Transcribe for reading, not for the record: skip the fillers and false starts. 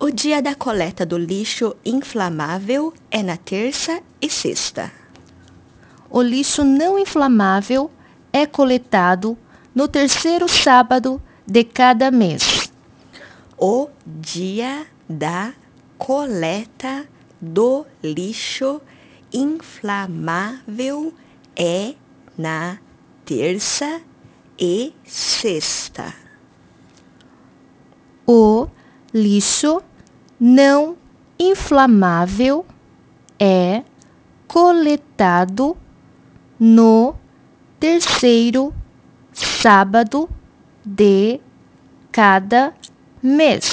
O dia da coleta do lixo inflamável é na terça e sexta. O lixo não inflamável é coletado no terceiro sábado de cada mês. O dia da coleta do lixo inflamável é na terça e sexta. O lixo não inflamável é coletado no terceiro sábado de cada mês.